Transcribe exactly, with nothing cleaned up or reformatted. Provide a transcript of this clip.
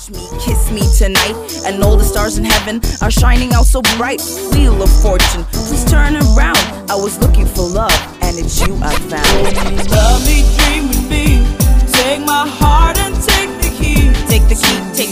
Touch me, kiss me tonight, and all the stars in heaven are shining out so bright. Wheel of fortune, please turn around. I was looking for love, and it's you I found. Love me, dream with me. Take my heart and take the key. Take the key, take